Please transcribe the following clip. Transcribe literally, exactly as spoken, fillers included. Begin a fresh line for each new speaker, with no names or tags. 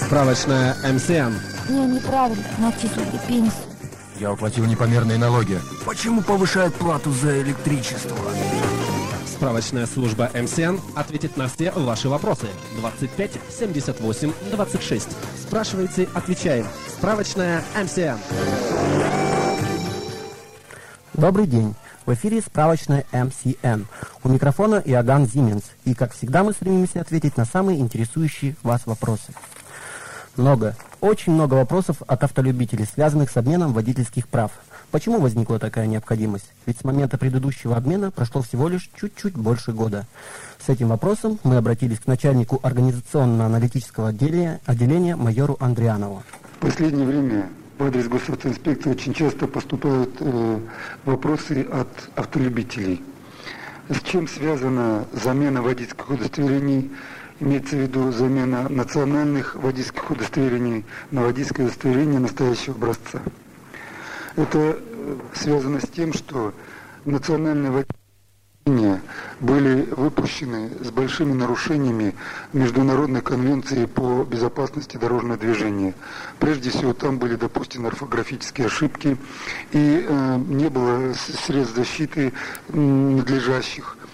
Справочная эм си эн.
Не, неправильно. Начислили пенсию.
Я уплатил непомерные налоги.
Почему повышают плату за электричество?
Справочная служба эм си эн ответит на все ваши вопросы. двадцать пять семьдесят восемь двадцать шесть. Спрашивайте, отвечаем. Справочная эм си эн.
Добрый день. В эфире справочная эм си эн. У микрофона Иоганн Зименс. И, как всегда, мы стремимся ответить на самые интересующие вас вопросы. Много, очень много вопросов от автолюбителей, связанных с обменом водительских прав. Почему возникла такая необходимость? Ведь с момента предыдущего обмена прошло всего лишь чуть-чуть больше года. С этим вопросом мы обратились к начальнику организационно-аналитического отделения, отделения майору Андрианову.
В последнее время в адрес госавтоинспекции очень часто поступают э, вопросы от автолюбителей. С чем связана замена водительских удостоверений? Имеется в виду замена национальных водительских удостоверений на водительское удостоверение настоящего образца. Это связано с тем, что национальные водительские были выпущены с большими нарушениями Международной конвенции по безопасности дорожного движения. Прежде всего, там были допущены орфографические ошибки и э, не было средств защиты надлежащих.